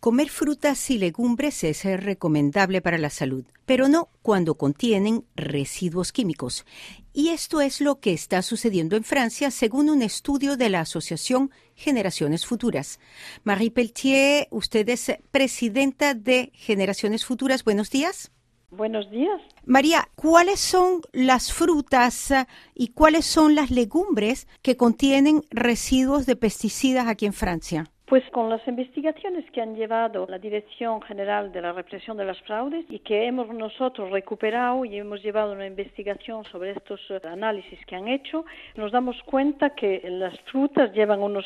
Comer frutas y legumbres es recomendable para la salud, pero no cuando contienen residuos químicos. Y esto es lo que está sucediendo en Francia, según un estudio de la Asociación Generaciones Futuras. Marie Pelletier, usted es presidenta de Generaciones Futuras. Buenos días. Buenos días. María, ¿cuáles son las frutas y cuáles son las legumbres que contienen residuos de pesticidas aquí en Francia? Pues con las investigaciones que han llevado la Dirección General de la Represión de las Fraudes y que hemos nosotros recuperado y hemos llevado una investigación sobre estos análisis que han hecho, nos damos cuenta que las frutas llevan unos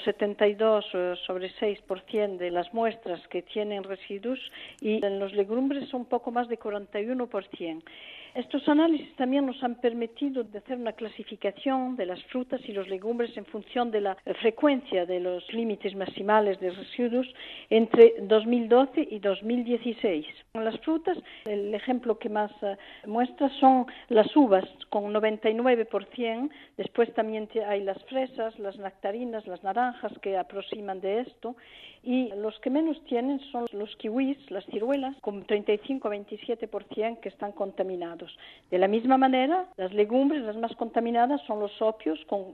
72/6% de las muestras que tienen residuos y en los legumbres un poco más de 41%. Estos análisis también nos han permitido de hacer una clasificación de las frutas y los legumbres en función de la frecuencia de los límites maximales de residuos entre 2012 y 2016. En las frutas, el ejemplo que más muestra son las uvas, con 99%. Después también hay las fresas, las nectarinas, las naranjas que aproximan de esto. Y los que menos tienen son los kiwis, las ciruelas, con 35-27% que están contaminados. De la misma manera, las legumbres, las más contaminadas, son los opios, con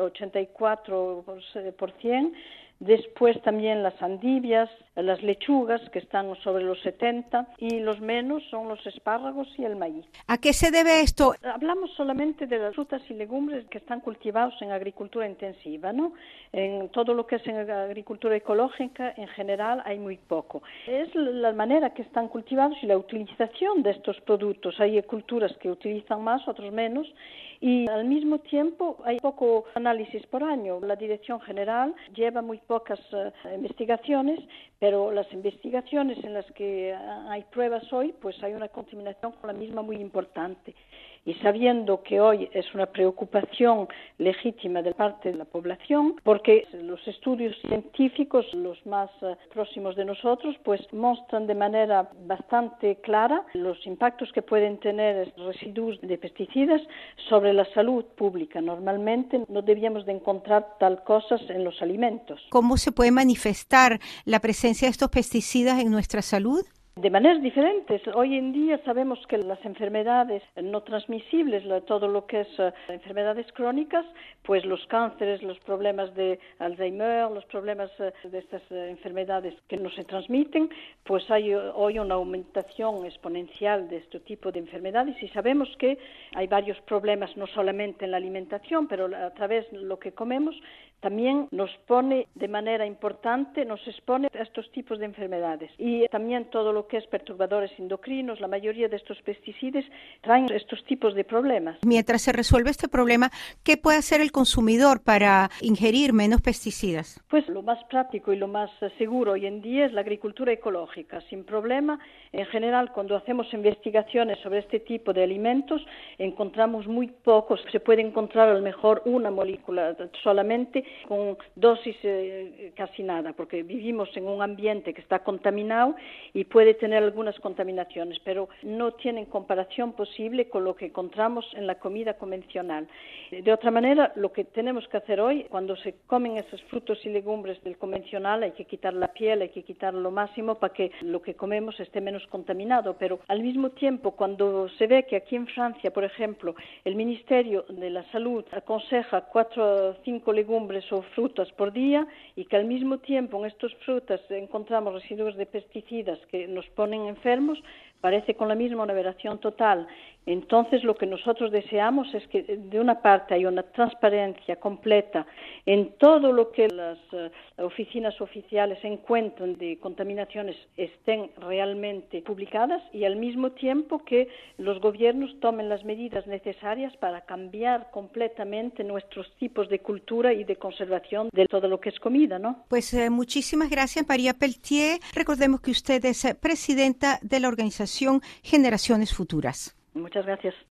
84%. Después también las endivias, las lechugas, que están sobre los 70%, y los menos son los espárragos y el maíz. ¿A qué se debe esto? Hablamos solamente de las frutas y legumbres que están cultivados en agricultura intensiva, ¿no? En todo lo que es en agricultura ecológica, en general, hay muy poco. Es la manera que están cultivados y la utilización de estos productos. Hay culturas que utilizan más, otros menos, y al mismo tiempo hay poco análisis por año. La Dirección General lleva muy pocas investigaciones, pero las investigaciones en las que hay pruebas hoy, pues hay una contaminación con la misma muy importante. Y sabiendo que hoy es una preocupación legítima de parte de la población, porque los estudios científicos, los más próximos de nosotros, pues muestran de manera bastante clara los impactos que pueden tener residuos de pesticidas sobre la salud pública. Normalmente no debíamos de encontrar tal cosas en los alimentos. ¿Cómo se puede manifestar la presencia de estos pesticidas en nuestra salud? De maneras diferentes. Hoy en día sabemos que las enfermedades no transmisibles, todo lo que es enfermedades crónicas, pues los cánceres, los problemas de Alzheimer, los problemas de estas enfermedades que no se transmiten, pues hay hoy una aumentación exponencial de este tipo de enfermedades y sabemos que hay varios problemas, no solamente en la alimentación, pero a través de lo que comemos, también nos pone de manera importante, nos expone a estos tipos de enfermedades. Y también todo lo que es perturbadores endocrinos, la mayoría de estos pesticidas traen estos tipos de problemas. Mientras se resuelve este problema, ¿qué puede hacer el consumidor para ingerir menos pesticidas? Pues lo más práctico y lo más seguro hoy en día es la agricultura ecológica, sin problema. En general, cuando hacemos investigaciones sobre este tipo de alimentos, encontramos muy pocos. Se puede encontrar a lo mejor una molécula solamente, con dosis casi nada, porque vivimos en un ambiente que está contaminado y puede tener algunas contaminaciones, pero no tienen comparación posible con lo que encontramos en la comida convencional. De otra manera, lo que tenemos que hacer hoy, cuando se comen esos frutos y legumbres del convencional, hay que quitar la piel, hay que quitar lo máximo para que lo que comemos esté menos contaminado, pero al mismo tiempo, cuando se ve que aquí en Francia, por ejemplo, el Ministerio de la Salud aconseja 4 o 5 legumbres o frutas por día y que al mismo tiempo en estas frutas encontramos residuos de pesticidas que nos ponen enfermos, parece con la misma una aberración total. Entonces, lo que nosotros deseamos es que, de una parte, haya una transparencia completa en todo lo que las oficinas oficiales encuentran de contaminaciones estén realmente publicadas y, al mismo tiempo, que los gobiernos tomen las medidas necesarias para cambiar completamente nuestros tipos de cultura y de conservación de todo lo que es comida, ¿no? Pues muchísimas gracias, María Pelletier. Recordemos que usted es presidenta de la organización Generaciones Futuras. Muchas gracias.